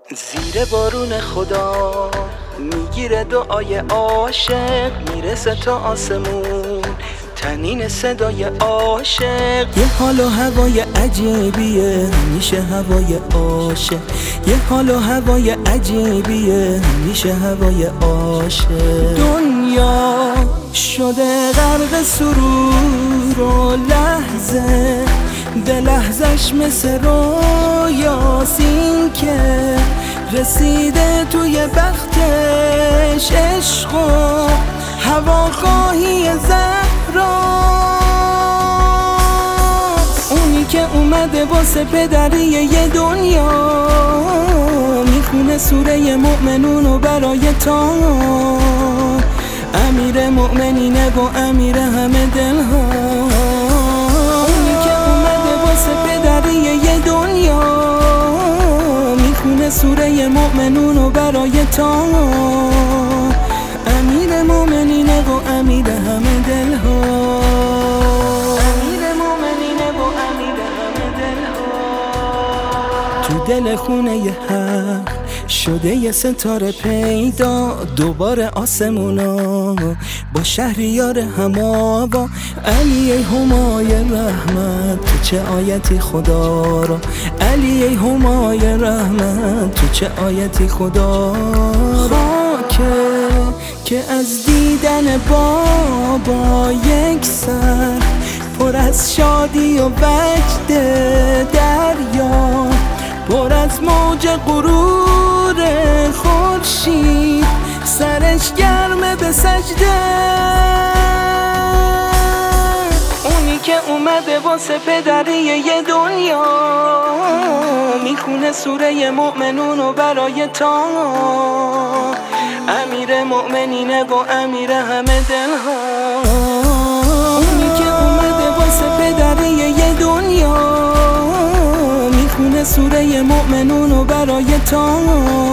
زیر بارون خدا میگیره دعای عاشق، میرسه تا آسمون تنین صدای عاشق. یه حال و هوای عجیبیه میشه هوای عاشق، یه حال و هوای عجیبیه میشه هوای عاشق. دنیا شده غرق سرور و لحظه به لحظش مثل رویاست این که رسیده توی بختش عشق و هواخواهی زهراست. اونی که اومده واسه پدری یه دنیا میخونه سوره مؤمنون برای تا امیر مؤمنینه و امیر همه دلها. اونی که اومده واسه پدری یه دنیا میخونه سوره مؤمنون برای تا امیر مؤمنینه و امیر همه دلها. امیر مؤمنینه و امیر همه دلها. تو دل خونه ی حق شده یه ستاره پیدا، دوباره آسمونا با شهریار هماوا. علی ای همای رحمت تو چه آیتی خدا را، علی ای همای رحمت تو چه آیتی خدا را. که از دیدن بابا یک سر پر از شادی و وجد دریا، پر از موج غرور خورشید سرش گرمه به سجده. اونی که اومده واسه پدری یه دنیا میخونه سوره مؤمنون برای تا امیر مؤمنینه و امیر همه دلها. اونی که اومده واسه پدری یه دنیا میخونه سوره مؤمنون برای تا